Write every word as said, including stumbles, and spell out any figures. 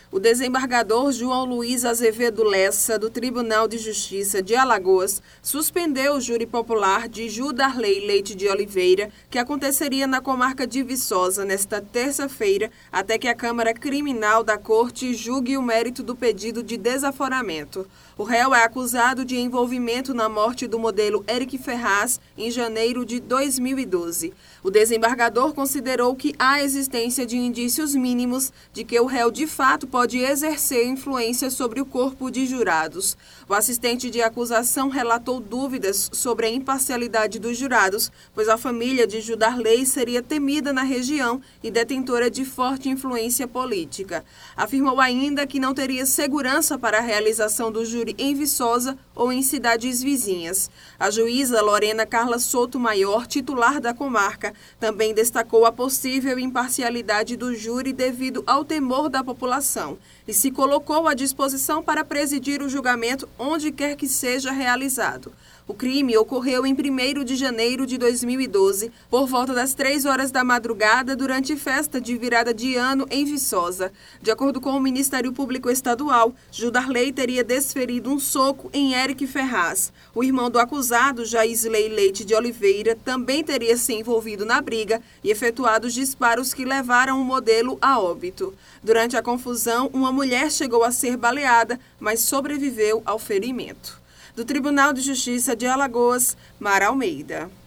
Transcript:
O desembargador João Luiz Azevedo Lessa, do Tribunal de Justiça de Alagoas, suspendeu o júri popular de Judarley Leite de Oliveira, que aconteceria na comarca de Viçosa nesta terça-feira, até que a Câmara Criminal da Corte julgue o mérito do pedido de desaforamento. O réu é acusado de envolvimento na morte do modelo Eric Ferraz em janeiro de dois mil e doze. O desembargador considerou que há existência de indícios mínimos de que o réu de fato pode exercer influência sobre o corpo de jurados. O assistente de acusação relatou dúvidas sobre a imparcialidade dos jurados, pois a família de Judarley seria temida na região e detentora de forte influência política. Afirmou ainda que não teria segurança para a realização do júri em Viçosa ou em cidades vizinhas. A juíza Lorena Carla Souto Maior, titular da comarca, também destacou a possível imparcialidade do júri devido ao temor da população e se colocou à disposição para presidir o julgamento onde quer que seja realizado. O crime ocorreu em primeiro de janeiro de dois mil e doze, por volta das três horas da madrugada, durante festa de virada de ano em Viçosa. De acordo com o Ministério Público Estadual, Judarley teria desferido um soco em Eric Ferraz. O irmão do acusado, Jaisley Leite de Oliveira, também teria se envolvido na briga e efetuado os disparos que levaram o modelo a óbito. Durante a confusão, uma mulher chegou a ser baleada, mas sobreviveu ao ferimento. Do Tribunal de Justiça de Alagoas, Mara Almeida.